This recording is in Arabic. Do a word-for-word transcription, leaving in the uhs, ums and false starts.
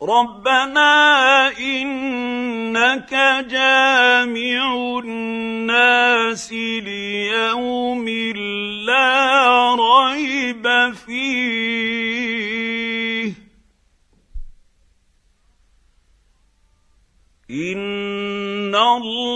ربنا إنك جامع الناس ليوم لا ريب فيه إن الله